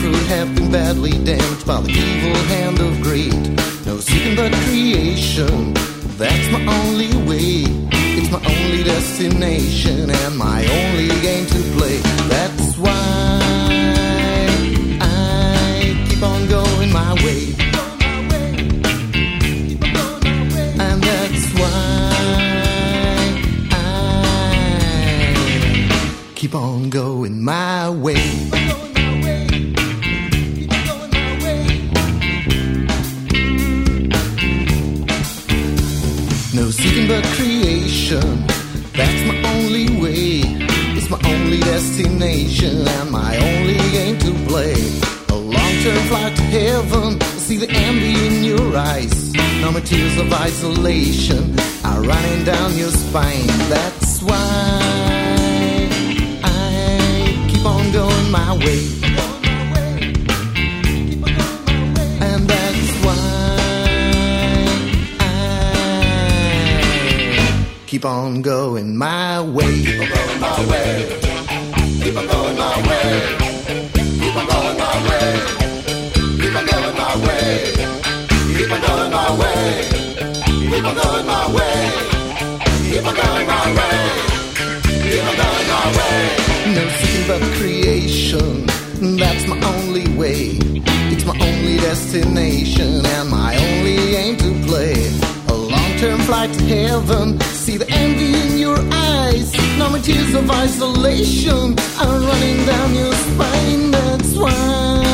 could have been badly damaged by the evil hand of greed. No seeking but creation, that's my only way. It's my only destination and my only game to play. That's why I keep on going my way. And that's why I keep on going my way. No seeking but creation, that's my only way. It's my only destination and my only game to play. A long-term flight to heaven, see the envy in your eyes. No more tears of isolation are running down your spine. That's why I keep on going my way. And that's why keep on going my way. Keep on going my way. Keep on going my way. Keep on going my way. Keep on going my way. Keep on going my way. Keep on going my way. Keep on going my way. Keep on going my way. No seeking but creation, that's my only way. It's my only destination and my only aim to play. A long-term flight to heaven, see the envy in your eyes. No more tears of isolation are running down your spine. That's why